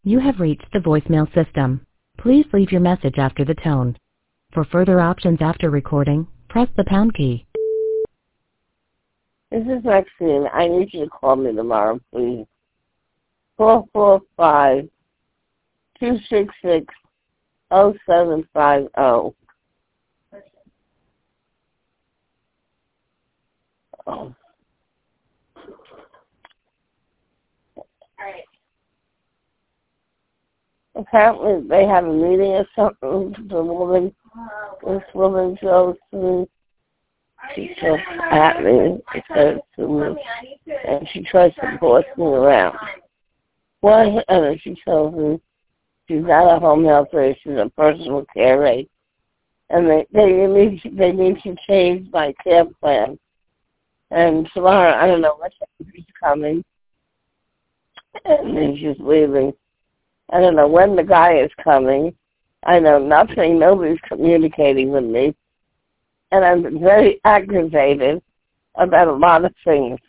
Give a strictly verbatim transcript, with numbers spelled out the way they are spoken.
You have reached the voicemail system. Please leave your message after the tone. For further options after recording, press the pound key. This is Maxine. I need you to call me tomorrow, please. four four five, two six six, zero seven five zero. Oh. Apparently they have a meeting or something. The woman, this woman goes to, she says at me, she says to me, and she tries to boss me around. Why? And then she tells me she's not a home health aide, she's a personal care aide. And they, they, need, they need to change my care plan. And tomorrow, I don't know what time she's coming, and then she's leaving. I don't know when the guy is coming. I know nothing. Nobody's communicating with me. And I'm very aggravated about a lot of things.